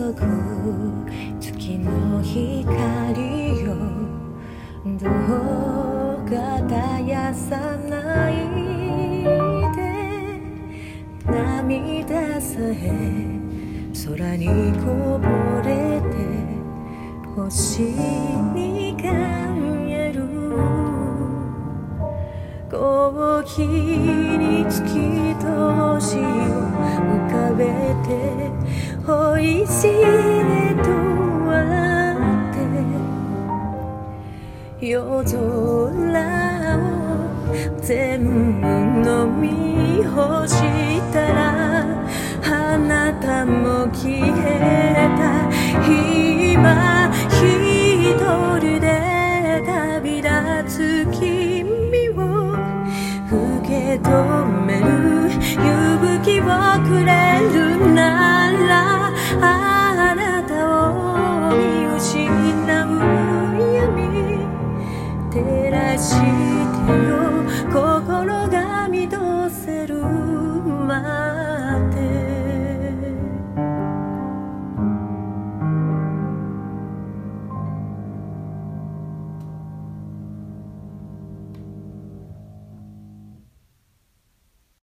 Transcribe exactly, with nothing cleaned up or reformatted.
ぐ月の光よ、どうか絶やさないで、涙さえ空にこぼれて星に輝る。コーヒーに月と星を浮かべて、おいしいねと笑って夜空を全部飲み干したら、あなたも消えた。今一人で旅立つ君を受け止める勇気をくれるなら、あなたを見失う